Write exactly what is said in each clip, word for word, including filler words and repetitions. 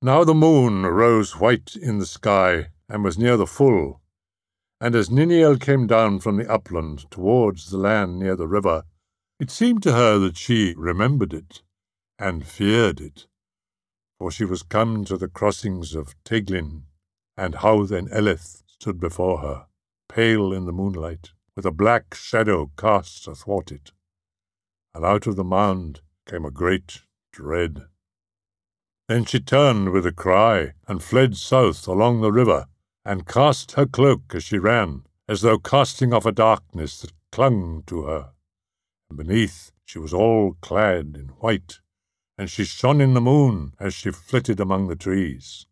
Now the moon rose white in the sky and was near the full, and as Niniel came down from the upland towards the land near the river, it seemed to her that she remembered it and feared it, for she was come to the crossings of Teglin, and Howth Eleth stood before her, pale in the moonlight, with a black shadow cast athwart it, and out of the mound came a great dread. Then she turned with a cry, and fled south along the river, and cast her cloak as she ran, as though casting off a darkness that clung to her. And beneath she was all clad in white, and she shone in the moon as she flitted among the trees.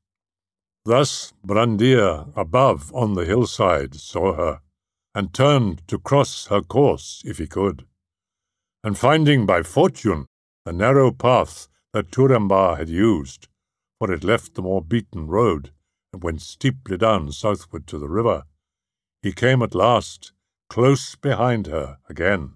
Thus Brandir above on the hillside saw her, and turned to cross her course if he could. And finding by fortune the narrow path that Turambar had used, for it left the more beaten road and went steeply down southward to the river, he came at last close behind her again.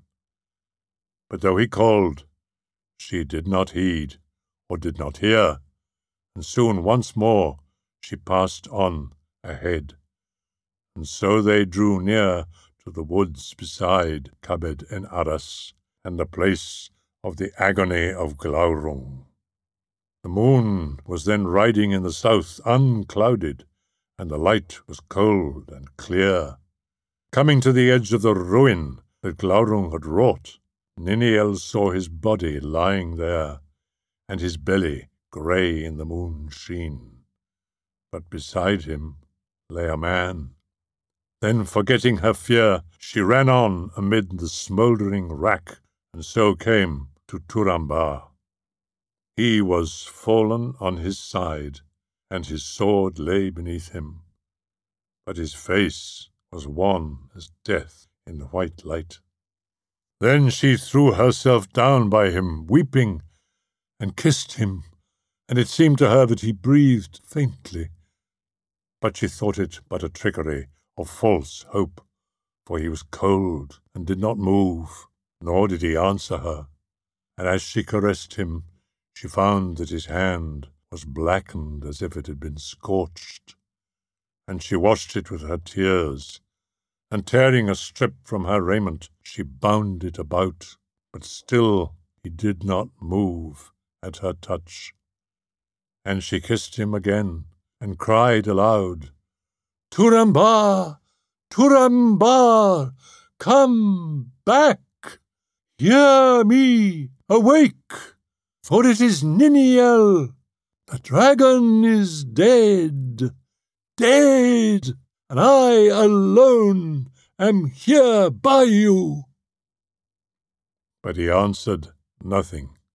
But though he called, she did not heed or did not hear, and soon once more she passed on ahead. And so they drew near to the woods beside Cabed en Aras, and the place of the agony of Glaurung. The moon was then riding in the south unclouded, and the light was cold and clear. Coming to the edge of the ruin that Glaurung had wrought, Niniel saw his body lying there, and his belly grey in the moon sheen. But beside him lay a man. Then, forgetting her fear, she ran on amid the smouldering wrack, and so came to Turambar. He was fallen on his side, and his sword lay beneath him, but his face was wan as death in the white light. Then she threw herself down by him, weeping, and kissed him, and it seemed to her that he breathed faintly. But she thought it but a trickery of false hope, for he was cold and did not move, nor did he answer her. And as she caressed him, she found that his hand was blackened as if it had been scorched, and she washed it with her tears, and tearing a strip from her raiment, she bound it about, but still he did not move at her touch. And she kissed him again, and cried aloud, "Turambar! Turambar! Come back! Hear me! Awake! For it is Niniel! The dragon is dead! Dead! And I alone am here by you." But he answered nothing.